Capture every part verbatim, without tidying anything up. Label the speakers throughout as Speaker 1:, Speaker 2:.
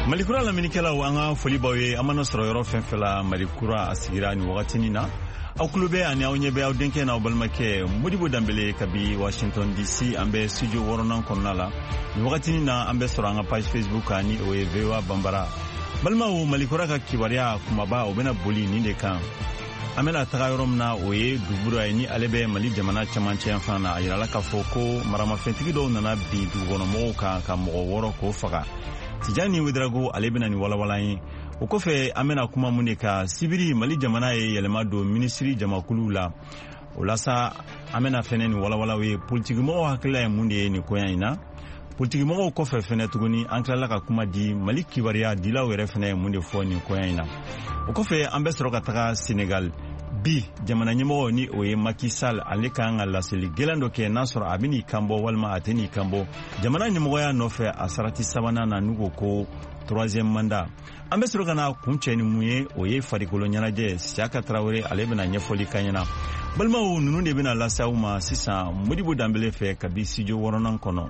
Speaker 1: Malikura la minikela wanga foli bawe amana soro yoro fenfela Malikura asigira ni wakati nina au klube ani au nyebe au denke na obalmake Modibo Dambele kabi Washington D C ambe studio woronan konnala ni wakati nina ambe soro anga page Facebook ani oevewa bambara balma o Malikura ka kibaria kumaba obena boli ninde kan amena tagayorom na oye dubura ni alebe Mali jamana chamanche afana ayala ka foko marama fentigi do nana bi dugono mo ka ka mo woro ko faga Tijani Wedrago alebena ni walawalayin okofe amena kuma muneka sibiri Mali jamana ye yelema do ministry jamakulu la olasa amena fene ni walawalawe politiki mo hakila munde ni koyina politiki mo kofe fene tuguni ankala ka kuma di Mali kibaria dila were fene munde fo ni koyina okofe ambesro ka taga Senegal bi jamana nyimo ni oye Macky Sall aleka ngala seli gelando ke nasoro abini kambo walma ateni kambo jamana nyimo ya nofe asarati sabana na nugo ko troisième mandat ambesro kana kuncheni muye oye farikolo nyanaje Siaka Traoré alebena nyefoli kanyana balma o nunu de bina la sauma sisa Modibo Dambele fe kabisi jo woronan kono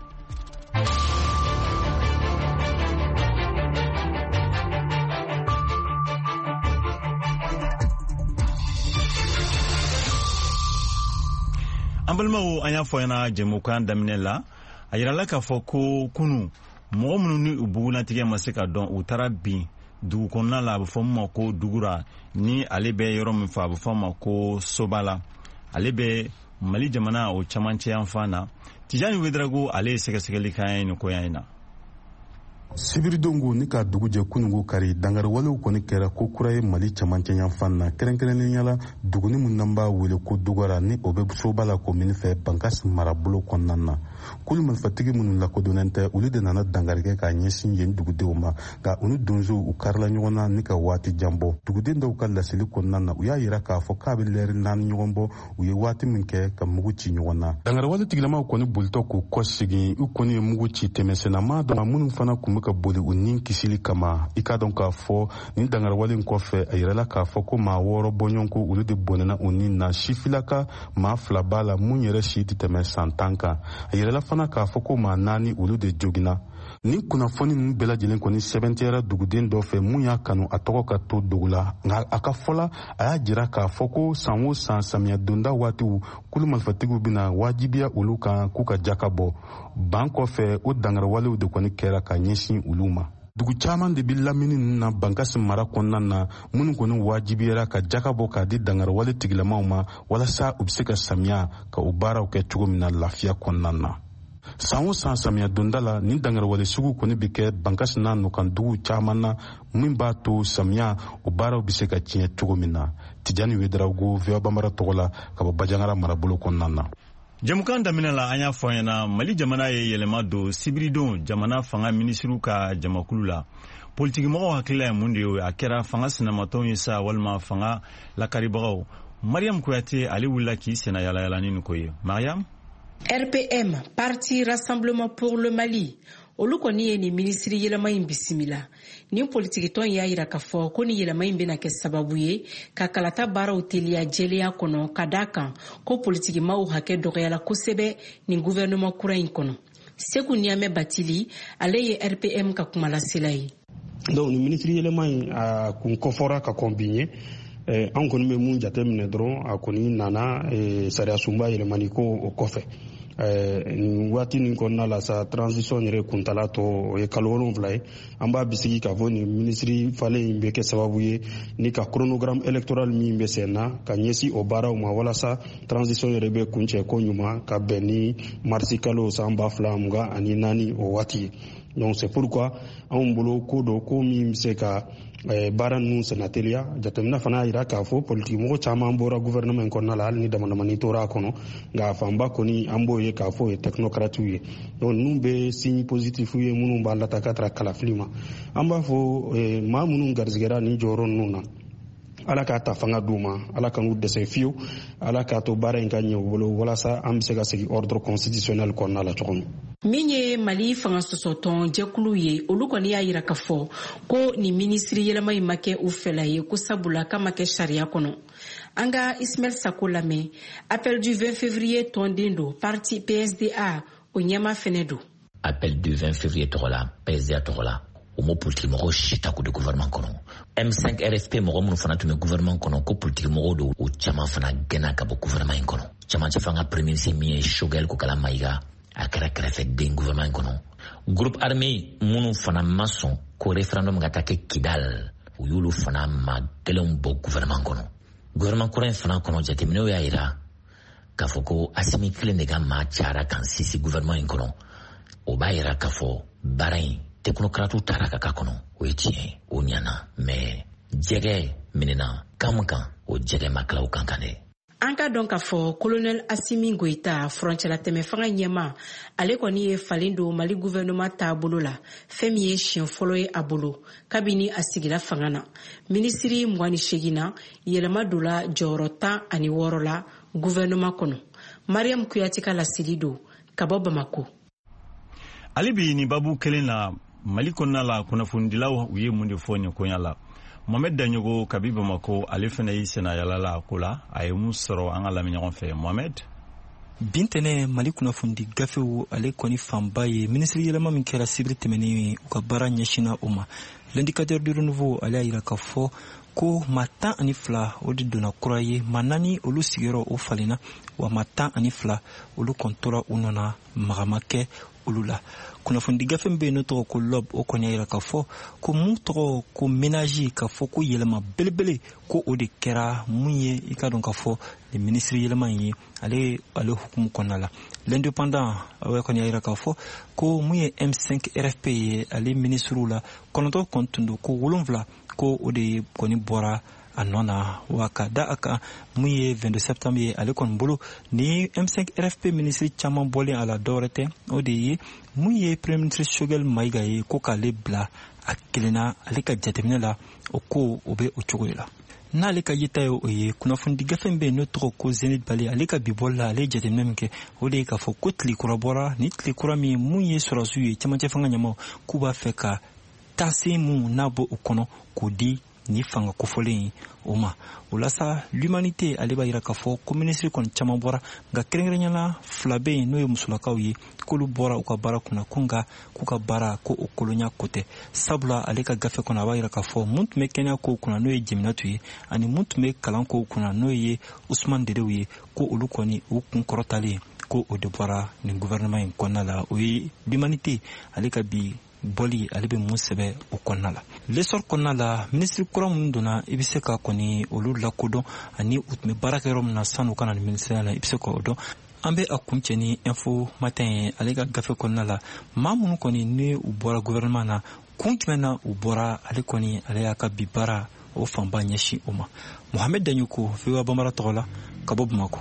Speaker 1: Ambalmawo anya foyana jemukan daminela ayirala ka foko kunu mo mununi ubuna tige masika don utara bi du konna la bufoma ko dugura ni alebe yorom fa bufoma ko sobala alebe Mali jamana o chamanche amfana Tijani Wedrago ale sega segeli kayen ko yana
Speaker 2: Sibiri dongo ni ka duguje kunungo kari dangar wale koni kera ko kuraye Mali chamanche yanfanna kerenkerenen yala duguni mun namba wele ko dugara ni obe sobala ko min fe bankas marabulo konnanna kul mal fatigi mun la ko donante ulide nana dangarge ka nyesin yen dugude uma ga unu donzo u karla nyona ni ka wati jambo dugude ndaw kala sili konnanna uya yira ka fo kabil ler nan nyombo uye wati minke ka muguci nyona dangar wale tiglama ko ni bulto ko kosigi u ko ni muguci temesena ma do mun fana ko ka boli unin kisili kama ika don ka fo ni dangar walin kofe ayirala ka fo ko ma woro bonyonko ulude bonana unin na shifilaka ma flabala munyere shiti teme santanka ayirala fana ka fo ko ma nani ulude jogina ni kuna foni mun bela jelen ko ni sebentiera duguden do fe munya kanu atoko ka to dugula nga akafola aya jira ka fo ko sanwo san samia donda watu kulu malfatigu bina wajibiya uluka kuka jakabo banko fe o dangar wale de ko ni kera ka nyesin uluma dugu caman de bi lamini na bankas mara kɔnɔna na minnu kɔni wajibiyara ka jakabo ka di dangar wale tigilamaw ma walasa u bɛ se ka samiya ka u baaraw kɛ cogo min na lafiya kɔnɔna na san o san samiya donda la ni dangar wale sugu kɔni bɛ kɛ bankas na nukan dugu caman na min b'a to samiya u baaraw bɛ se ka tiɲɛ cogo min na Tijani Wedrago V O A Bambara tɔgɔ la ka bɔ Bajangara marabolo kɔnɔna na
Speaker 1: Jamukan daminala anya foyana Mali jamana ye yelema do Sibridon jamana fanga ministru ka jamakulu la politiki mo hakila mundi yo akera fanga sinamaton yesa walma fanga la karibagaw Mariam Kouyaté ali wula ki sena yala yala ni koye Mariam
Speaker 3: R P M Parti Rassemblement pour le Mali olukoni ni ministri yelema imbisimila ni politiki ton ya ira ka fo ko ni yelema imbe na ke sababu ye ka kalata bara utelia jelia kono kadaka ko politiki ma u hake dogela kosebe ni gouvernement kurain kono Seku Niame Batili aleye R P M ka kumala silai
Speaker 4: donc ni ministri yelema a kun kofora ka combiner eh an koni me mun jatemne dron a koni nana e saria sumba yelemani ko o kofe eh wati ni konna la sa transition re kuntala to e kalwolon vlay amba bisigi ka voni ministry fale imbe ke sababu ye ni ka chronogramme électoral mi imbe sena ka nyesi o bara o ma wala sa transition re be kunche ko nyuma ka beni marsikalo samba flamga ani nani o wati donc c'est pourquoi on bolo ko do ko mi se ka eh, bara nun senatelia jatemna fana ira ka fo politique mo chama mbora gouvernement ko nala ni dama dama ni tora kono nga famba ko ni ambo ye ka fo e technocrate ye donc numbe signe positif ye munu balla ta katra kala flima amba fo eh, ma munu garzigera ni joron nuna ala ka ta fanga duma ala ka ngudde se fiu ala ka to bara en kanyo wolo wala sa am se ga segi ordre constitutionnel ko nala chokon
Speaker 3: minye Mali fanga sosoton jekulu ye olukoni ya yira kafo ko ni ministri yelema imake ufela ye kusabula kama ke sharia kono anga Ismail Sakolame appel du vingt février tondendo parti P S D A o nyama fenedo
Speaker 5: appel du vingt février tola P S D A tola o mo politique mɔgɔ si ta ko de gouvernement kɔnɔ M cinq R F P mɔgɔ minnu fana tun bɛ gouvernement kɔnɔ ko politique mɔgɔw do o caman fana gɛnna ka bɔ gouvernement in kɔnɔ camancɛ fanga premier ministre min ye Choguel Kokala Mayiga a kɛra kɛrɛfɛden gouvernement in kɔnɔ groupe armé minnu fana ma sɔn ko référendum ka taa kɛ Kidal u y'olu fana ma gɛlɛnw bɔ gouvernement kɔnɔ gouvernement kura in fana kɔnɔ jateminɛw y'a yira k'a fɔ ko Assimi kelen de ka maa cayara kan sisi gouvernement in kɔnɔ o b'a yira k'a fɔ baara in technocrate taara ka k'a kɔnɔ o ye tiɲɛ o ɲana mais jɛgɛ minɛna kan mun kan o jɛgɛ ma tila o kan kan dɛ.
Speaker 3: An ka dɔn k'a fɔ colonel Assimi Goïta furancɛla tɛmɛ fanga ɲɛma ale kɔni ye falen don Mali gouvernement taabolo la fɛn min ye siɲɛ fɔlɔ ye a bolo kabini a sigira fanga na minisiri mugan ni seegin na yɛlɛma donna jɔyɔrɔ tan ani wɔɔrɔ la gouvernement kɔnɔ Mariam Kuyate ka laseli don ka bɔ Bamako.
Speaker 1: Ale bi ni babu kelen na Mali kɔnɔna la kunnafonidilaw u ye mun de fɔ nin koɲa la Mohamed Danyogo kabi Bamako ale fana yi sena yala la ko la a ye mun sɔrɔ an ka lamɛn ɲɔgɔn fɛ Mohamed.
Speaker 6: Bintɛnɛ Mali kunnafoni gafew ale kɔni fanba ye ministre yɛlɛma min kɛra sibiri tɛmɛnen u ka baara ɲɛsina o ma l'indicateur du renouveau ale y'a yira k'a fɔ ko maa tan ani fila o de donna kura ye maa naani olu sigiyɔrɔ o falenna wa maa tan ani fila olu kɔni tora u nɔna magama kɛ olu la kunnafoni gafe bɛ yen n'o tɔgɔ ko lob o kɔni y'a yira k'a fɔ ko mun tɔgɔ ko ménage k'a fɔ ko yɛlɛma belebele ko o de kɛra mun ye i ka dɔn k'a fɔ le ministre yɛlɛma in ye ale ale hukumu kɔnɔna la l'indépendant o kɔni y'a yira k'a fɔ ko mun ye M cinq R F P ye ale ministre la kɔnɔntɔn kɔni tun don ko wolonwula ko o de kɔni bɔra a nɔ na wa ka da a kan mun ye vingt-deux septembre ye ale kɔni bolo ni M cinq R F P ministre caman bɔlen a la dɔwɛrɛ tɛ o de ye mun ye premier ministre Choguel Mayiga ye ko k'ale bila a kelenna ale ka jateminɛ la o ko o bɛ o cogo de la n'ale ka yeta ye o ye kunnafoni gafe bɛ yen n'o tɔgɔ ko Zenith Bali ale ka bibɔli la ale ye jateminɛ min kɛ o de ye k'a fɔ ko tile kura bɔra ni tile kura min mun ye sɔrɔsiw ye camancɛ fanga ɲɛmaw k'u b'a fɛ ka taase mun n'a bɔ o kɔnɔ k'o di ni fanga kofɔlen o ma o la sa l'humanité ale b'a yira k'a fɔ ko ministre kɔni caman bɔra nka kɛrɛnkɛrɛnyala fila bɛ yen n'o ye musolakaw ye k'olu bɔra u ka baara kunna ko nka k'u ka baara ko o kolonya ko tɛ sabula ale ka gafe kɔnɔ a b'a yira k'a fɔ mun tun bɛ kɛnɛya kow kunna n'o ye Jeminatu ye ani mun tun bɛ kalan kow kunna n'o ye Usman Dedew ye ko olu kɔni u kun kɔrɔtalen ko o de bɔra nin gouvernement in kɔnɔna la o ye l'humanité ale ka bi bɔli ale bɛ mun sɛbɛ o kɔnɔna la l'essor kɔnɔna la ministre kura minnu donna i bɛ se ka kɔni olu lakodɔn ani u tun bɛ baara kɛ yɔrɔ min na sanu kana ni ministère la i bɛ se k'o dɔn an bɛ a kun cɛ ni info matin ye ale ka gafe kɔnɔna la maa minnu kɔni ni u bɔra gouvernement na kun jumɛn na u bɔra ale kɔni ale y'a ka bi baara o fanba ɲɛsin o ma Mohamed Danyoko V O A Bambara tɔgɔ la ka bɔ Bamako.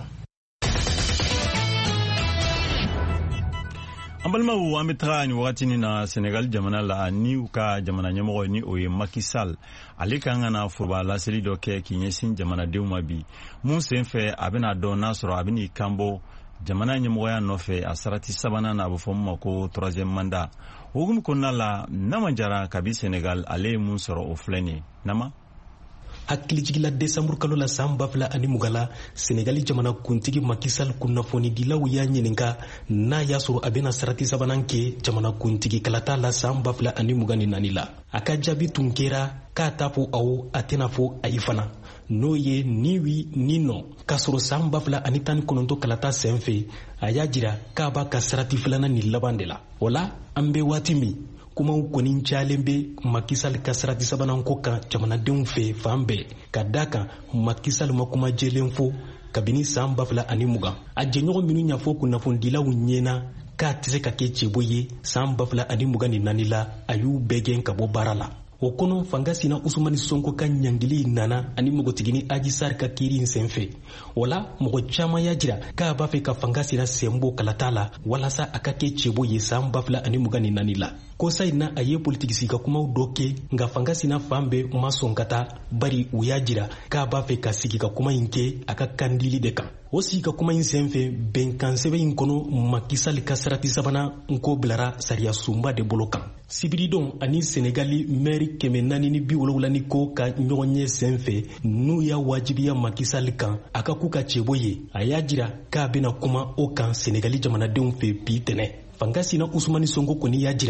Speaker 1: An balimaw an bɛ taga nin wagati na Senegal jamana la ni u ka jamana ɲɛmɔgɔ ni o ye Macky Sall ale kan ka na foroba laseli dɔ kɛ k'i ɲɛsin jamanadenw ma bi mun sen fɛ a bɛna dɔn n'a sɔrɔ a bɛ n'i kanbɔ jamana ɲɛmɔgɔya nɔfɛ a sarati sabanan na a bɛ fɔ min ma ko troisième mandat o hukumu kɔnɔna la Nama Jara kabi Senegal ale ye mun sɔrɔ o filɛ nin ye Nama.
Speaker 7: Hakilijigila Desanburu kalo la san ba fila ani mugan la Senegali jamana kuntigi Macky Sall kunnafonidilaw y'a ɲininka n'a y'a sɔrɔ a bɛna sarati sabanan kɛ jamana kuntigi kalata la san ba fila ani mugan ni naani la a ka jaabi tun kɛra k'a t'a fɔ aw a tɛna fɔ ayi fana n'o ye ni wi ni nɔ k'a sɔrɔ san ba fila ani tan ni kɔnɔntɔn kalata sen fɛ a y'a jira k'a b'a ka sarati filanan ni laban de la o la an bɛ waati min kumaw kɔni cayalen bɛ Macky Sall ka sarati sabanan ko kan jamanadenw fɛ fan bɛɛ ka da kan Macky Sall ma kuma jɛlen fɔ kabini san ba fila ani mugan a jɛɲɔgɔn minnu y'a fɔ kunnafonidilaw ɲɛna k'a tɛ se ka kɛ cɛbɔ ye san ba fila ani mugan ni naani la a y'u bɛɛ gɛn ka bɔ baara la o kɔnɔ fanga sina Usumani Sonko ka ɲangili nana ani mɔgɔtigini Adji Sarr ka kiiri in senfɛ o la mɔgɔ caman y'a jira k'a b'a fɛ ka fanga sina sen bɔ kalata la walasa a ka kɛ cɛbɔ ye san ba fila ani mugan ni naani la kosa in na a ye politiki sika kumaw dɔ kɛ nka fanga sina fan bɛɛ ma sɔn ka taa bari u y'a jira k'a b'a fɛ ka sigi ka kuma in kɛ a ka kandili de kan o sigi ka kuma in senfɛ bɛnkan sɛbɛn in kɔnɔ Macky Sall ka sarati sabanan nko bilara sariya sunba de bolo kan sibiridon ani Senegali maire kɛmɛ naani ni bi wolonwula ni ko ka ɲɔgɔn ɲɛ senfɛ n'u y'a wajibiya Macky Sall kan a ka k'u ka cɛbɔ ye a y'a jira k'a bɛna kuma o kan Senegali jamanadenw fɛ bi tɛnɛ fanga sina Usumani Sonko kɔni y'a jira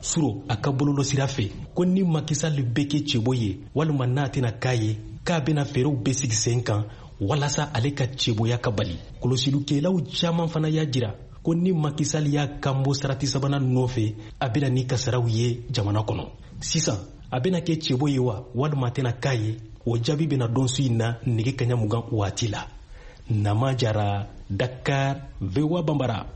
Speaker 7: suro a ka bololɔ sira fɛ ko ni Macky Sall bɛ kɛ cɛbɔ ye walima n'a tɛna k'a ye k'a bɛna fɛɛrɛw bɛ sigi sen kan walasa ale ka cɛbɔya ka bali. Kɔlɔsilikɛlaw caman fana y'a jira ko ni Macky Sall y'a kanbɔ sarati sabanan nɔfɛ a bɛna ni kasaraw ye jamana kɔnɔ. Sisan a bɛna kɛ cɛbɔ ye wa walima tɛna k'a ye o jaabi bɛna dɔn su in na nɛgɛ kaɲa mugan waati la. Nama Jara, Dakar, V O A Bambara.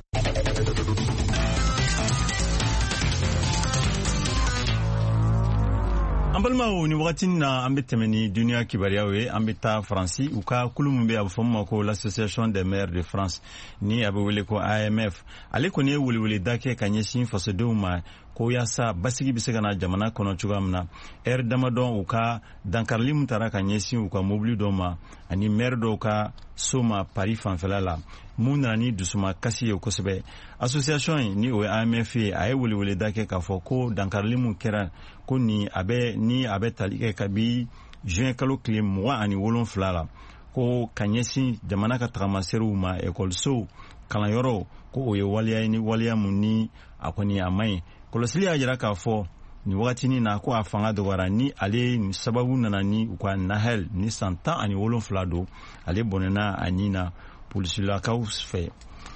Speaker 1: an balimaw ni wagati na an bɛ tɛmɛ ni duniya kibaruyaw ye an bɛ taa faransi u ka kulu min bɛ a bɛ fɔ min ma ko l'association des maires de France ni a bɛ wele ko A M F ale kɔni ye weleweleda kɛ ka ɲɛsin fasodenw ma ko yaasa basigi bɛ se ka na jamana kɔnɔ cogoya min na ɛri damadɔ u ka dankarili min taara ka ɲɛsin u ka mobili dɔw ma ani maire dɔw ka so ma Paris fanfɛla la mun nana ni dusuma kasi ye kosɛbɛ. Association in ni o ye A M F ye a ye weleweleda kɛ k'a fɔ ko dankarili min kɛra ko ni a bɛ ni a bɛ tali kɛ kabi juin kalo tile mugan ani wolonfila la ko ka ɲɛsin jamana ka tagamaseriw ma ekɔlisow kalanyɔrɔw ko o ye waleya ni waleya mun ni a kɔni a man ɲi. Kɔlɔsili y'a jira k'a fɔ ni wagatinin na ko a fanga dɔgɔyara ni ale ni sababu nana ni u ka nahel ni san tan ani wolonfila don ale bɔnɛna a ni na polisilakaw fɛ.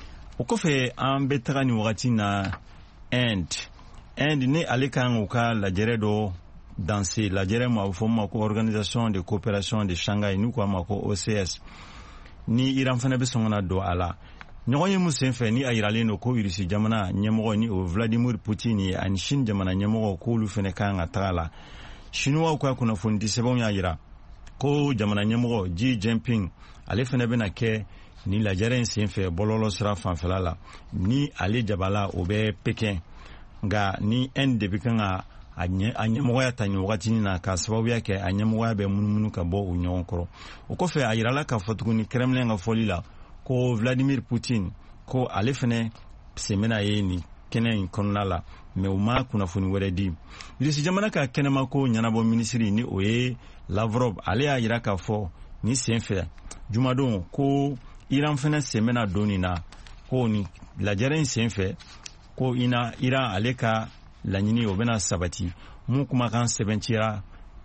Speaker 1: O kɔfɛ an bɛ taga ni wagati na Inde Inde ni ale kan u ka lajɛrɛ dɔ danse lajɛrɛ ma fɔ ma ko Organisation de Coopération de Shanghai n'u ko ma ko O C S ni Iran fana bɛ sɔn ka na don a la. Ɲɔgɔn ye mun senfɛ ni a yiralen don ko Irisi jamana ɲɛmɔgɔ ni o Vladimir Putin ye ani Chine jamana ɲɛmɔgɔ k'olu fana kan ka taga la. Chinois ka kunnafoni di sɛbɛnw y'a jira ko jamana ɲɛmɔgɔ Xi Jinping ale fana bɛna kɛ ni lajɛrɛ in senfɛ bɔlɔlɔ sira fanfɛla la ni ale jabala o bɛ Pekin nka ni Inde de bɛ kan ka a ɲɛmɔgɔya ta nin wagatinin na ka sababuya kɛ a ɲɛmɔgɔya bɛ munumunu ka bɔ u ɲɔgɔn kɔrɔ. O kɔfɛ a yirala k'a fɔ tuguni Kremlin ka fɔli la ko Vladimir Putin ko ale fana sen bɛna ye nin kɛnɛ in kɔnɔna la mɛ u ma kunnafoni wɛrɛ di. Irisi jamana ka kɛnɛma ko ɲɛnabɔ minisiri ni o ye Lavrov ale y'a jira k'a fɔ ni senfɛ jumadon ko Iran fana sen bɛna don nin na ko ni lajɛrɛ in senfɛ ko ina Iran ale ka laɲini o bɛna sabati mun kumakan sɛbɛncira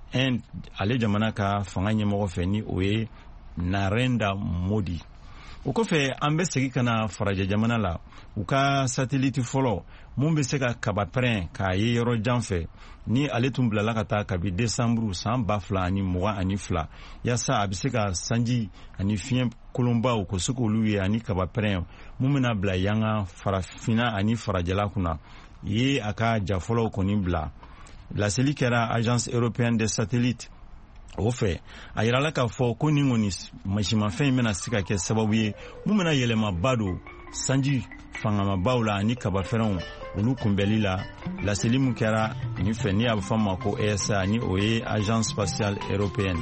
Speaker 1: ale jamana ka fanga ɲɛmɔgɔ fɛ ni o ye Narendra Modi. O kɔfɛ an bɛ segin ka na Farajɛ jamana la u ka satellite fɔlɔ mun bɛ se ka kaba pɛrɛn k'a ye yɔrɔ jan fɛ ni ale tun bilala ka taa kabi desanburu san ba fila ani mugan ani fila yaasa a bɛ se ka sanji ani fiɲɛ kolonbaw ko se k'olu ye ani kaba pɛrɛn mun bɛna bila yanga farafina ani farajɛla kunna ye a ka ja fɔlɔw kɔni bila. Laseli kɛra Agence Européenne des Satellites o fɛ a yirala k'a fɔ ko ni kɔni masimafɛn bɛna se ka kɛ sababu ye mun bɛna yɛlɛmaba don sanji fangamabaw la ani kabafɛrɛnw olu kunbɛli la. Laseli mun kɛra nin fɛ ni a bɛ fɔ ma ko E S A ni o ye Agence Spatiale Européenne.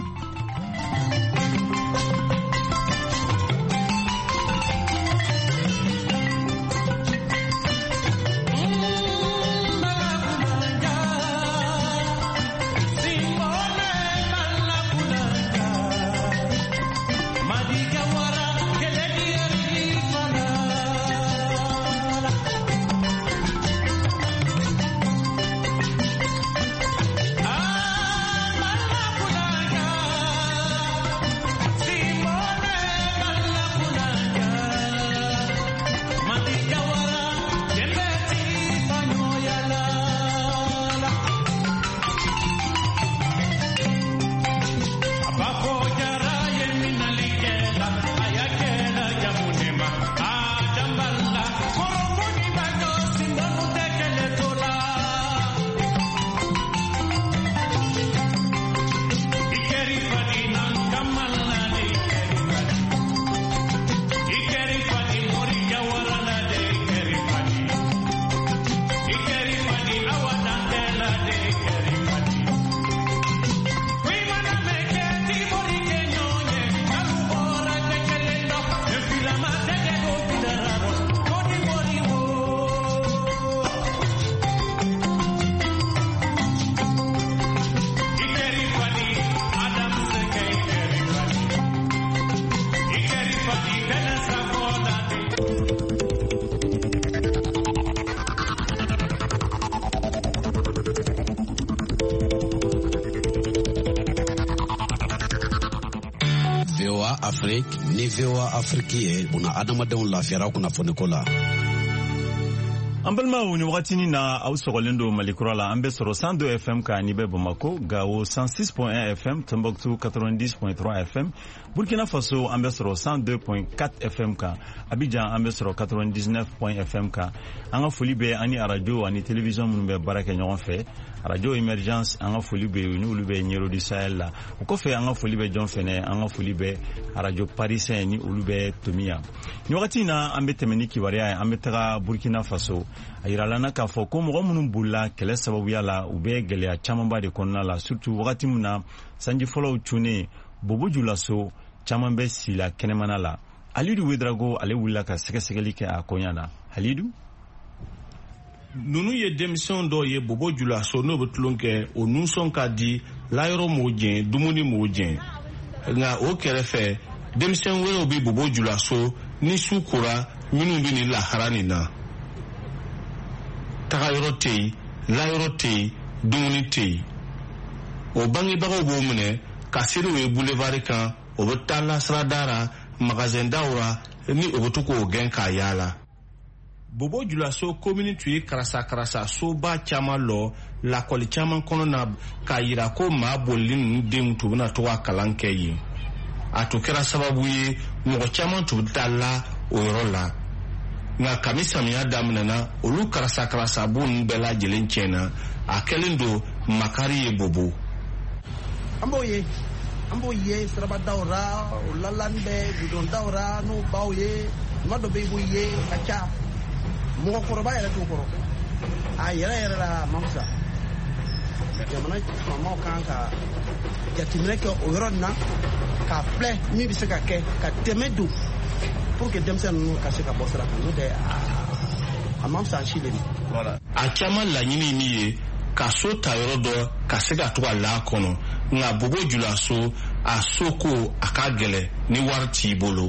Speaker 8: Afrique ni V O A Afrique ye buna adamadenw lafiyara kunnafoni ko la.
Speaker 1: An balimaw ni wagatini na aw sɔgɔlen do Malikura la an bɛ sɔrɔ cent deux F M ka ni bɛ Bamako, Gao cent six point un F M, Tombouctou quatre-vingt-dix point trois F M, Burkina Faso an bɛ sɔrɔ cent deux point quatre F M kan, Abidjan an bɛ sɔrɔ quatre-vingt-dix-neuf point F M kan. An ka foli bɛ ani radio ani télévision minnu bɛ baara kɛ ɲɔgɔn fɛ. Radio Emergence an ka foli bɛ ni olu bɛ Ɲero du Sahel la. O kɔfɛ an ka foli bɛ jɔn fɛnɛ, an ka foli bɛ Radio Parisien ni olu bɛ Tomiya. Ni wagati na an bɛ tɛmɛ ni kibaruya ye, an bɛ taga Burkina Faso. A yirala k'a fɔ ko mɔgɔ minnu bolila kɛlɛ sababuya la u bɛ gɛlɛya camanba de kɔnɔna la, surtout wagati min na sanji fɔlɔw cunnen Bobo Julaso caman bɛ sila kɛnɛmana la. Halidu Wedrago ale wulila ka sɛgɛsɛgɛli kɛ a koɲa na. Halidu?
Speaker 9: Nunu ye denmisɛnw dɔw ye Bobo Julaso n'o bɛ tulon kɛ o nusɔn ka di layɔrɔ m'o jɛn dumuni m'o jɛn nka o kɛrɛfɛ denmisɛn wɛrɛw bɛ Bobo Julaso ni su kora minnu bɛ nin lahara nin na. Tagayɔrɔ tɛ yen, layɔrɔ tɛ yen, dumuni tɛ yen. O bangebagaw b'o minɛ ka seri o ye boulevard kan o bɛ taa lasirada la magasin daw la ni o bɛ to k'o gɛn k'a yaala. Bobo Julaso commune tun ye karasa karasa soba caman lɔ lakɔli caman kɔnɔ na k'a yira ko maa bolili ninnu denw tun bɛna to ka kalan kɛ yen. A tun kɛra sababu ye mɔgɔ caman tun bɛ taa la o yɔrɔ la. Nka kami samiya daminɛna olu karasa karasa bu ninnu bɛɛ lajɛlen tiɲɛna a kɛlen don makari ye Bobo.
Speaker 10: An b'o ye an b'o ye sirabadaw ra o lalani bɛ bidondaw ra n'o baw ye tuma dɔ bɛ i b'o ye ka ca mɔgɔkɔrɔba yɛrɛ t'o kɔrɔ a yɛrɛ yɛrɛ la man fisa jamana faamaw kan ka jateminɛ kɛ o yɔrɔ nin na k'a filɛ min bɛ se ka kɛ ka dɛmɛ don pour que denmisɛn ninnu ka se ka bɔ sira kan n'o tɛ a man fisa si de ma.
Speaker 9: A caman laɲini min ye ka so ta yɔrɔ dɔ ka se ka to ka la kɔnɔ nka Bobo Julaso a so ko a ka gɛlɛ ni wari t'i bolo.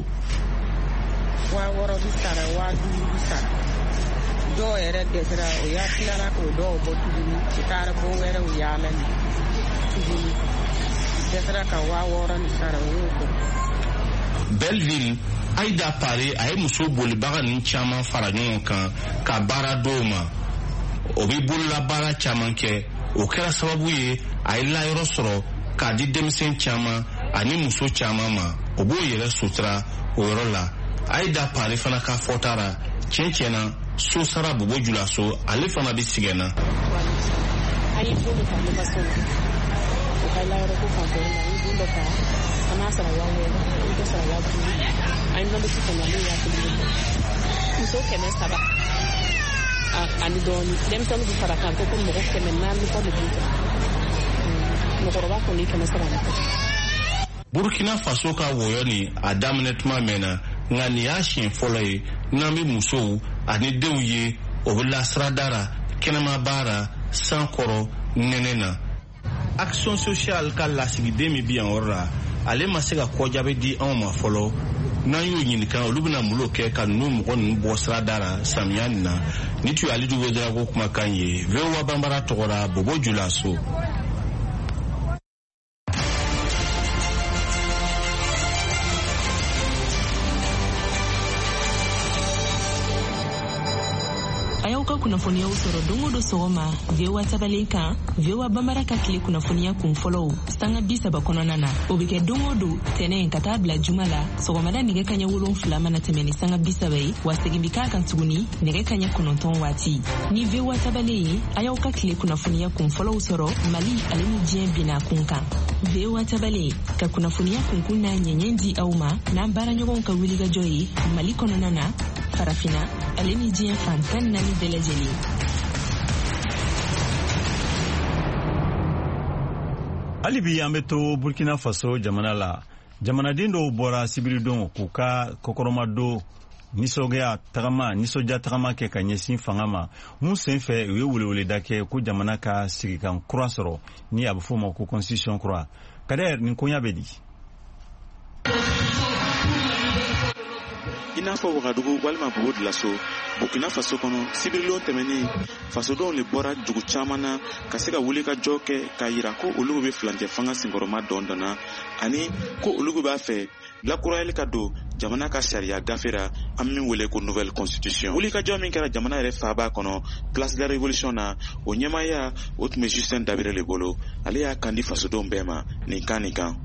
Speaker 11: Wa wɔɔrɔ bi sara wa duuru bi sara dɔw yɛrɛ dɛsɛra o y'a tilara k'o dɔw bɔ tuguni u taara bon wɛrɛ u yaala ni tuguni dɛsɛra ka wa wɔɔrɔ ni sara o y'o bɔ.
Speaker 9: Belleville Aïda Pare a ye muso bolibaga ninnu caman fara ɲɔgɔn kan ka baara d'o ma. O bɛ bolola baara caman kɛ o kɛra sababu ye a ye layɔrɔ sɔrɔ k'a di denmisɛn caman ani muso caman ma o b'o yɛrɛ sutura o yɔrɔ la. Aïda Pare fana ka fɔta la tiɲɛ tiɲɛ na so sara Bobo Julaso ale fana bɛ sɛgɛn na.
Speaker 11: An ye bolo ta ne ka so la o ka layɔrɔ ko fanfɛ la an ye bolo ta an n'a sara wa wɔɔrɔ an tɛ sara wa duuru an ye nɔnɔ sisan ale y'a kelen muso kɛmɛ saba ani dɔɔni denmisɛnnin bɛ fara kan ko ko mɔgɔ kɛmɛ naani kɔ de b'u kan mɔgɔkɔrɔba kɔni kɛmɛ saba de kɔ.
Speaker 9: Burkina Faso ka wɔyɔ ni a daminɛ tuma mɛn na nka nin y'a siɲɛ fɔlɔ ye n'an bɛ musow ani denw ye o bɛ lasirada la kɛnɛma baara san kɔrɔ nɛnɛ na. Action sociale ka lasigiden min bi yan yɔrɔ la ale ma se ka kɔjaabi di anw ma fɔlɔ n'an y'o ɲininka olu bɛna mun kɛ ka ninnu mɔgɔ ninnu bɔ sirada la samiya nin na ni tun ye Alidu Wedrago kumakan ye V O A Banbara tɔgɔ la Bobo Julaso.
Speaker 12: A y'aw ka kunnafoniyaw sɔrɔ don o don sɔgɔma V O A tabalen kan V O A Banbara ka tile kunnafoniya kun fɔlɔw sanga bi saba kɔnɔna na o bɛ kɛ don o don tɛnɛn ka taa bila juma la sɔgɔmada nɛgɛ kaɲɛ wolonfila mana tɛmɛ ni sanga bi saba ye wa segin bi k'a kan tuguni nɛgɛ kaɲɛ kɔnɔntɔn waati ni V O A tabalen ye a y'aw ka tile kunnafoniya kun fɔlɔw sɔrɔ Mali ale ni diɲɛ binna kun kan V O A tabalen ka kunnafoniya kunkun n'a ɲɛɲɛ di aw ma n'an baaraɲɔgɔnw ka wulikajɔ ye Mali kɔnɔna na farafina ale ni diɲɛ fan tan naani bɛɛ lajɛlen.
Speaker 1: Hali bi an bɛ to Burkina Faso jamana la jamanaden dɔw bɔra sibiridon k'u ka kɔkɔrɔmadon nisɔndiya tagama nisɔndiya tagama kɛ ka ɲɛsin fanga ma mun senfɛ u ye weleweleda kɛ ko jamana ka sigikan kura sɔrɔ ni a bɛ fɔ o ma ko constitution kura. Kader nin koɲa bɛ di.
Speaker 13: i n'a fɔ wagadugu walima bobo dilaso Burkina Faso kɔnɔ sibirilon tɛmɛnen fasodenw le bɔra dugu caman na ka se ka wuli ka jɔ kɛ ka yira ko olu bɛ filancɛ fanga senkɔrɔma dɔn dɔnna ani ko olu b'a fɛ lakurayali ka don jamana ka sariya gafera an min wele ko nouvelle constitution. Wuli ka jɔ min kɛra jamana yɛrɛ faaba kɔnɔ place de la révolution na o ɲɛmaaya o tun bɛ Justin Dabire le bolo ale y'a kandi fasodenw bɛɛ ma nin kan nin kan.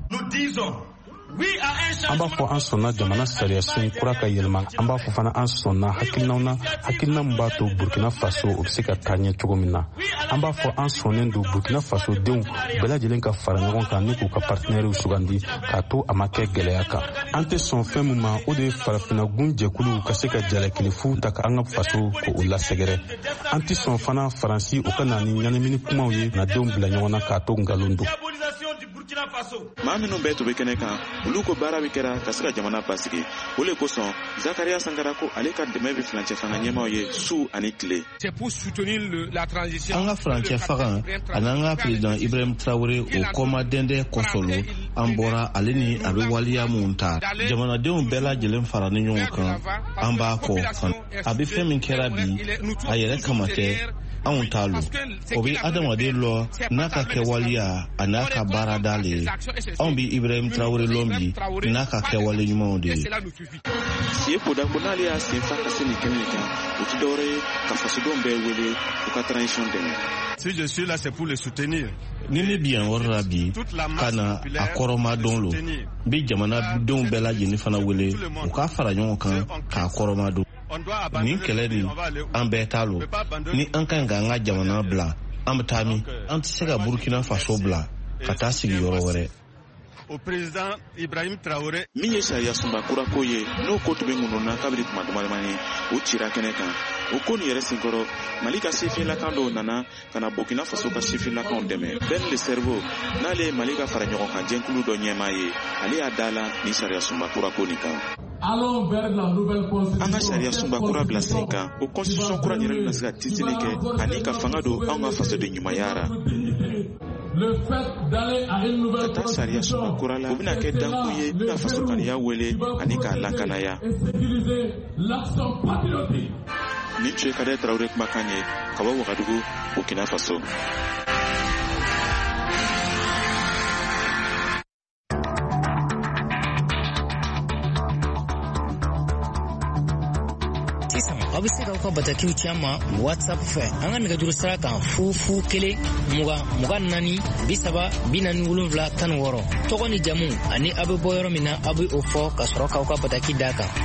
Speaker 2: An b'a fɔ an sɔnna jamana sariya sun kura ka yɛlɛma, an b'a fɔ fana an sɔnna hakilinaw na hakilina min b'a to Burkina Faso o bɛ se ka taa ɲɛ cogo min na. An b'a fɔ an sɔnnen don Burkina Faso denw bɛɛ lajɛlen ka fara ɲɔgɔn kan ni k'u ka partenaires sugandi k'a to a ma kɛ gɛlɛya kan. An tɛ sɔn fɛn min ma o de ye farafinnagun jɛkuluw ka se ka jalakilifu ta ka an ka faso k'o lasɛgɛrɛ. An tɛ sɔn fana Faransi o ka na ni ɲanamini kumaw ye na denw bila ɲɔgɔn na k'a to nkalon don.
Speaker 13: Maa minnu bɛɛ tun bɛ kɛnɛ kan olu ko baara bɛ kɛra ka se ka jamana basigi o le kosɔn Zakaria Sankara ko ale ka dɛmɛ bɛ filancɛ fanga ɲɛmaaw ye su ani tile.
Speaker 9: An ka filancɛ fanga ani an ka président Ibrahim Traoré o kɔma dɛndɛ kɔsɔlo an bɔra ale ni a bɛ waliya mun ta jamanadenw bɛɛ lajɛlen fara ni ɲɔgɔn kan an b'a kɔ kan a bɛ fɛn min kɛra bi a yɛrɛ kama tɛ anw t'a lo o bɛ adamaden lɔ n'a ka kɛwaleya a n'a ka baara d'ale ye anw bɛ Ibrahim Traoré lɔn bi n'a ka kɛwale ɲumanw de ye.
Speaker 13: Sie Podako n'ale y'a sen fa ka se nin kɛnɛ kan o tɛ dɔwɛrɛ ye ka fasodenw bɛɛ wele u ka transition dɛmɛ.
Speaker 14: Si je suis là, c'est pour le soutenir.
Speaker 9: Ni ne bi yan yɔrɔ la bi ka na a kɔrɔma dɔn lo n bɛ jamanadenw bɛɛ lajɛlen fana wele u k'a fara ɲɔgɔn kan k'a kɔrɔma dɔn. Nin kɛlɛ nin an bɛɛ t'a lo ni an kan ka an ka jamana bila an bɛ taa min an tɛ se ka Burkina Faso bila ka taa sigi yɔrɔ wɛrɛ.
Speaker 14: Au président Ibrahim Traoré
Speaker 13: min ye sariya sunba kura ko ye n'o ko tun bɛ ŋunu na kabiri tuma damadamani ye o cira kɛnɛ kan o ko nin yɛrɛ senkɔrɔ Mali ka sifinnakaw dɔw nana ka na Burkina Faso ka sifinnakaw dɛmɛ. Ben le Cerveau n'ale ye Mali ka fara ɲɔgɔn kan jɛnkulu dɔ ɲɛmaa ye ale y'a da la ni sariya sunba kura ko nin kan. An ka sariya sunba kura bila sen kan o constitution kura yɛrɛ bɛna se ka tisili kɛ ani ka fanga don anw ka fasoden ɲumanya ra. Ka taa sariya sunba kura la o bɛna kɛ dankun ye ka faso kaniya wele ani k'a lakanaya. Nin tun ye Kade Traoré kumakan ye ka bɔ Wagadugu Burkina Faso.
Speaker 15: aw bɛ se k'aw ka batakiw ci an ma WhatsApp fɛ an ka nɛgɛjuru sira kan fu fu kelen mugan mugan naani bi saba bi naani wolonwula tan ni wɔɔrɔ tɔgɔ ni jamu ani aw bɛ bɔ yɔrɔ min na aw bɛ o fɔ ka sɔrɔ k'aw ka bataki d'a kan.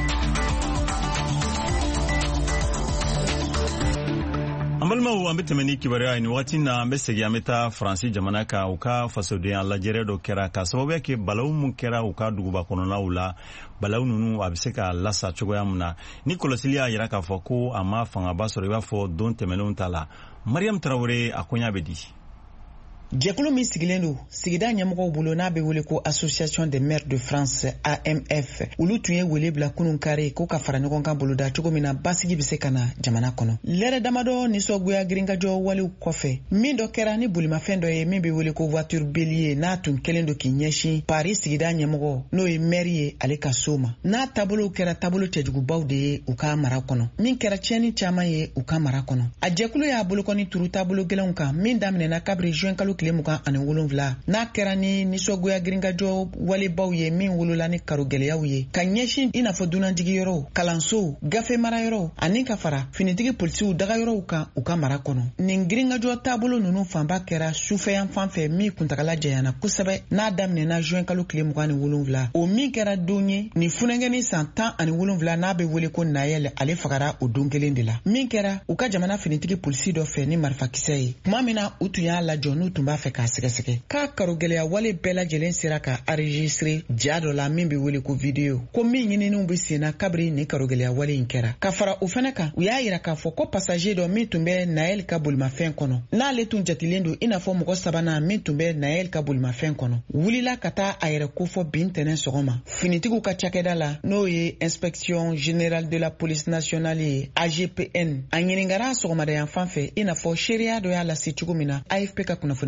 Speaker 1: An balimaw an bɛ tɛmɛ ni kibaruya ye nin wagati na an bɛ segin an bɛ taa Faransi jamana kan u ka fasodenya lajɛrɛ dɔ kɛra ka sababuya kɛ balawu mun kɛra u ka duguba kɔnɔnaw la balawu ninnu a bɛ se ka lasa cogoya min na ni kɔlɔsili y'a jira k'a fɔ ko a ma fangaba sɔrɔ i b'a fɔ don tɛmɛnenw ta la. Mariam Traoré a koɲa bɛ di.
Speaker 16: Jɛkulu min sigilen don sigida ɲɛmɔgɔw bolo n'a bɛ wele ko Association des maires de France A M F olu tun ye wele bila kunun kare ko ka fara ɲɔgɔn kan boloda cogo min na basigi bɛ se ka na jamana kɔnɔ. Lɛrɛ damadɔ nisɔngoya girinkajɔ walew kɔfɛ min dɔ kɛra ni bolimafɛn dɔ ye min bɛ wele ko voiture bélier n'a tun kɛlen don k'i ɲɛsin Paris sigida ɲɛmɔgɔ n'o ye maire ye ale ka so ma n'a taabolo kɛra taabolo cɛjugubaw de ye u ka mara kɔnɔ min kɛra tiɲɛni caman ye u ka mara kɔnɔ. A jɛkulu y'a bolokɔni turu taabolo gɛlɛnw kan min daminɛna kabiri juin kalo tile mugan ani wolonwula n'a kɛra ni nisɔngoya girinkajɔ walebaw ye min wolola ni karo gɛlɛyaw ye ka ɲɛsin i n'a fɔ dunanjigiyɔrɔw kalansow gafe marayɔrɔw ani ka fara finitigi polisiw dagayɔrɔw kan u ka mara kɔnɔ. Nin girinkajɔ taabolo ninnu fanba kɛra sufɛyan fan fɛ min kuntagala jɛyana kosɛbɛ n'a daminɛna juin kalo tile mugan ni wolonwula o min kɛra don ye ni funɛngɛni san tan ani wolonwula n'a bɛ wele ko Nayɛl ale fagara o don kelen de la min kɛra u ka jamana finitigi polisi dɔ fɛ ni marifakisɛ ye tuma min na u tun y'a lajɔ n'u tun b'a fɛ k'a sɛgɛsɛgɛ k'a karo gɛlɛya wale bɛɛ lajɛlen sera ka enregistré ja dɔ la min bɛ wele ko video ko min ɲininiw bɛ sen na kabiri ni karo gɛlɛya wale in kɛra ka fara o fana kan u y'a yira k'a fɔ ko passager dɔ min tun bɛ Nayɛl ka bolimafɛn kɔnɔ n'ale tun jatilen don i n'a fɔ mɔgɔ sabanan min tun bɛ Nayɛl ka bolimafɛn kɔnɔ wulila ka taa a yɛrɛ kofɔ bin tɛnɛn sɔgɔma finitigiw ka cakɛda la n'o ye inspection générale de la police nationale ye A G P N a ɲiningara sɔgɔmada yan fan fɛ i n'a fɔ seereya dɔ y'a lase cogo min na A F P ka kunnafoni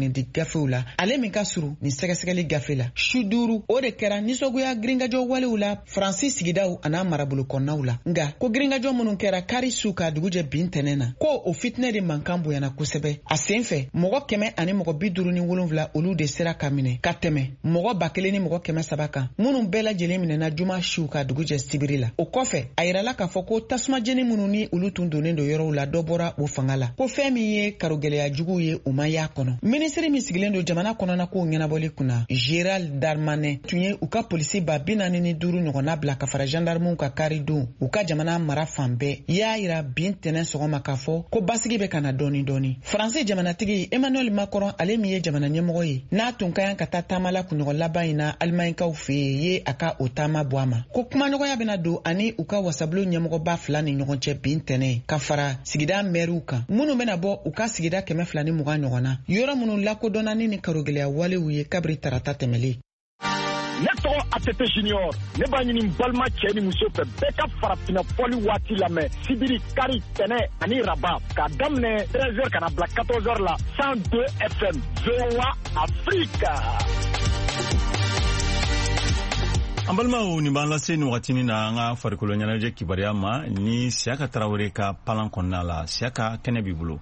Speaker 16: kunnafoni di gafew la ale min ka suru ni sɛgɛsɛgɛli gafe la su duuru o de kɛra nisɔgoya girinkajɔ walew la faransi sigidaw an'a marabolo kɔnɔnaw la nga ko girinkajɔ minnu kɛra kari su ka dugujɛ bin tɛnɛ na ko o fitinɛ de mankan bonyana kosɛbɛ a sen fɛ mɔgɔ kɛmɛ ani mɔgɔ bi duuru ni wolonwula olu de sera ka minɛ ka tɛmɛ mɔgɔ ba kelen ni mɔgɔ kɛmɛ saba kan minnu bɛɛ lajɛlen minɛna juma su ka dugujɛ sibiri la o kɔfɛ a yirala k'a fɔ ko tasumajeni minnu ni olu tun donnen do yɔrɔw la dɔ bɔra o fanga la ko fɛn min ye karogɛlɛya juguw ye u ma y'a kɔnɔ minisiri min sigilen do jamana kɔnɔna kow ɲɛnabɔli kunna Gérald Darmanin tun ye u ka polisi ba bi naani ni duuru ɲɔgɔnna bila ka fara gendarmew ka kari don u ka jamana mara fan bɛɛ y'a yira bin tɛnɛ sɔgɔma k'a fɔ ko basigi bɛ kana dɔɔni dɔɔni faransi jamanatigi Emmanuel Macron ale min ye jamana ɲɛmɔgɔ ye n'a tun ka yan ka taa taamala kunɲɔgɔn laban in na alimaɲikaw fɛ yen ye a ka o taama bɔ a ma ko kumaɲɔgɔnya bɛna don ani u ka wasabilo ɲɛmɔgɔba fila ni ɲɔgɔn cɛ bin tɛnɛ ka fara sigida mɛriw kan minnu bɛna bɔ u ka sigida kɛmɛ fila ni mugan ɲɔgɔn na yɔrɔ minnu lakodɔnna ni karogɛlɛya walew ye kabiri tarata tɛmɛlen.
Speaker 17: Ne tɔgɔ A T T Junior ne b'a ɲini balima cɛ ni muso fɛ bɛɛ ka farafinna fɔli waati lamɛn sibiri kari tɛnɛ ani raba k'a daminɛ treize heures kana bila quatorze heures la cent deux F M V O A Afrique.
Speaker 1: an balimaw nin b'an lase nin wagatinin na an ka farikolo ɲɛnajɛ kibaruya ma ni Siyaka Tarawele ka palan kɔnɔna la. Siyaka, kɛnɛ b'i bolo.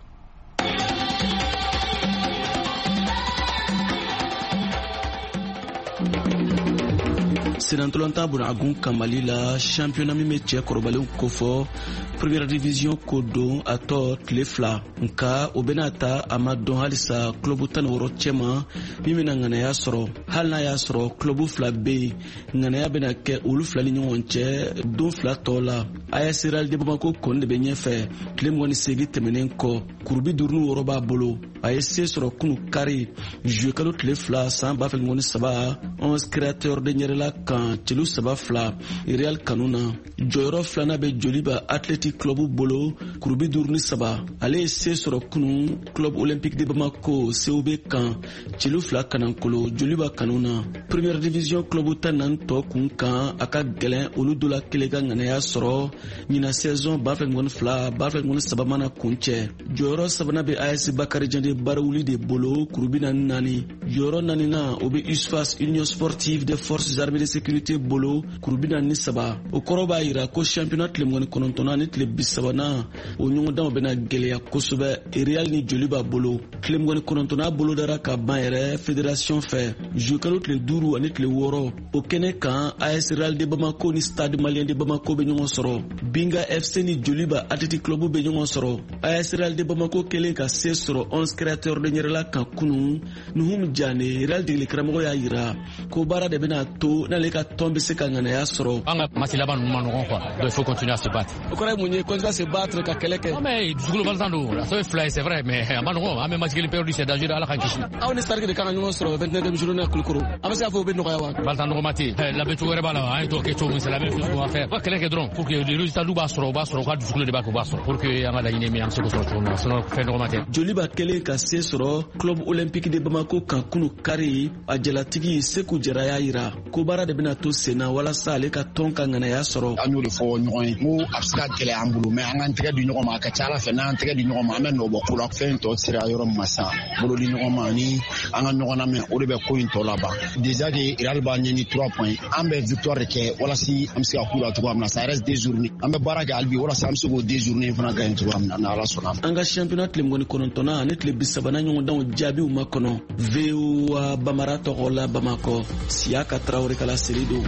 Speaker 18: Senantolanta Bonagun Kamali la championnat mi cɛ kɔrɔbalenw kofɔ première division ko don a tɔ tile fila nka o bɛna ta a ma dɔn halisa club tan ni wɔɔrɔ cɛma min bɛna ŋanaya sɔrɔ hali n'a y'a sɔrɔ club fila bɛ yen ŋanaya bɛna kɛ olu fila ni ɲɔgɔn cɛ don fila tɔ la A S Real de Bamako kɔni de bɛ ɲɛfɛ tile mugan ni segin tɛmɛnen kɔ kurubi duuru ni wɔɔrɔ b'a bolo a ye se sɔrɔ kunu kari juye kalo tile fila san ba fila ni mugan ni saba onze créateur de ɲɛrɛla kan celu saba fila Real kanu na jɔyɔrɔ filanan bɛ Joliba Athletic Club bolo kurubi duuru ni saba ale ye se sɔrɔ kunu Club Olympique de Bamako C O B kan celu fila kanankolo Joliba kanu na première division club tan naani tɔ kun kan a ka gɛlɛn olu dɔ la kelen ka ŋanaya sɔrɔ ɲina saison ba fila ni mugan ni fila ba fila ni mugan ni saba mana kun cɛ jɔyɔrɔ sabanan bɛ A S Bakari Jande Barawuli de bolo kurubi naani naani jɔyɔrɔ naani na o bɛ U S F A S Union Sportive des Forces Armées de Sécurité bolo kurubi naani ni saba o kɔrɔ b'a yira ko championnat tile mugan ni kɔnɔntɔnnan ni tile bi sabanan o ɲɔgɔndanw bɛna gɛlɛya kosɛbɛ Real ni Joli b'a bolo tile mugan ni kɔnɔntɔnnan bolo dara ka ban yɛrɛ fédération fɛ juikalo tile duuru ani tile wɔɔrɔ o kɛnɛ kan A S Real de Bamako ni Stade Malien de Bamako bɛ ɲɔgɔn sɔrɔ Binga F C ni Joliba Athletic Club bɛ ɲɔgɔn sɔrɔ A S Real de Bamako kelen ka se sɔrɔ onze créateurs de ɲɛrɛla kan kunu Nuhum Jane Real degeli karamɔgɔ y'a yira ko baara de bɛna to n'ale ka tɔn bɛ se ka ŋanaya sɔrɔ.
Speaker 19: An ka match laban ninnu ma nɔgɔn quoi donc il faut continuer à se battre.
Speaker 18: O kɔrɔ ye mun ye continuer à se battre ka kɛlɛ kɛ.
Speaker 19: Non mais dusukolo balsan don a sɔrɔ fila ye c'est vrai mais a ma nɔgɔn an bɛ match kelen perdu c'est dangereux Ala k'an kisi.
Speaker 18: Aw ni Sarki de kan ka ɲɔgɔn sɔrɔ vingt-neuvième journée Kulukoro an bɛ se k'a fɔ o bɛ nɔgɔya wa.
Speaker 19: Balsan nɔgɔma tɛ yen labɛn cogo wɛrɛ b'a la an ye tɔ kɛ cogo min c'est la même chose qu'on va faire. U ka kɛlɛ kɛ dɔrɔn pour que le résultat b'a sɔrɔ u b'a sɔrɔ u ka dusukolo de b'a kɛ u b'a sɔrɔ pour que an ka laɲini min an bɛ se k'o sɔrɔ cogo min na sinon fɛn nɔgɔma tɛ.
Speaker 18: Joliba kelen ka se sɔrɔ Club Olympique de Bamako kan kunu kari a jalatigi Seku Jara y'a yira ko baara de bɛna to sen na walasa ale ka tɔn ka ŋanaya sɔrɔ.
Speaker 20: An y'o de fɔ ɲɔgɔn ye ko a bɛ se ka gɛlɛya an bolo mais an k'an tɛgɛ di ɲɔgɔn ma a ka ca Ala fɛ n'an tɛgɛ di ɲɔgɔn ma an bɛ nɔ bɔ ko la fɛn tɔ sera yɔrɔ min ma sisan bolo di ɲɔgɔn ma ni an ka ɲɔgɔn lamɛn o de bɛ ko in tɔ laban déjà que Real b'a ɲɛ ni trois points an bɛ victoire de kɛ walasa an bɛ se ka k'u la cogoya min na ça reste deux journées an bɛ baara kɛ hali bi walasa an bɛ se k'o deux journées in fana gagner cogoya min na n'Ala sɔnna.
Speaker 18: An ka championnat tile mugan ni kɔnɔntɔnnan ani tile bi sabanan ɲɔgɔndanw jaabiw ma kɔnɔ V O A Bamara tɔgɔ la Bamakɔ Siyaka Tarawele kala seri don.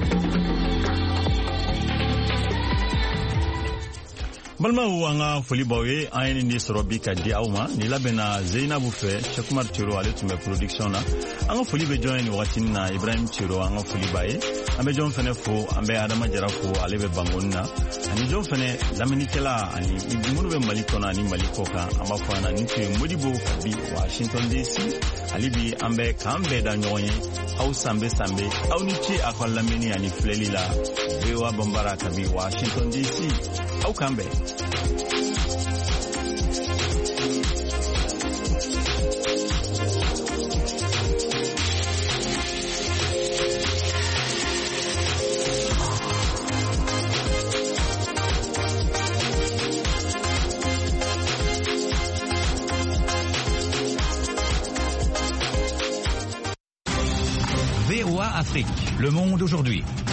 Speaker 1: balimaw an ka foli b'aw ye an ye nin de sɔrɔ bi ka di aw ma ni labɛnna Zeinabu fɛ Chekumar Tiro ale tun bɛ production na an ka foli bɛ jɔn ye nin wagatinin na Ibrahim Tiro an ka foli b'a ye an bɛ jɔn fɛnɛ fo an bɛ Adama Jara fo ale bɛ bangoni na ani jɔn fɛnɛ lamɛnnikɛla ani minnu bɛ Mali kɔnɔ ani Mali kɔ kan an b'a fɔ an na nin tun ye Modibo kabi Washington D C hali bi an bɛ k'an bɛɛ da ɲɔgɔn ye aw sanbe sanbe aw ni ce a ka lamɛnni ani filɛli la V O A Bambara kabi Washington D C aw k'an bɛɛ.
Speaker 21: Afrique, Le Monde aujourd'hui,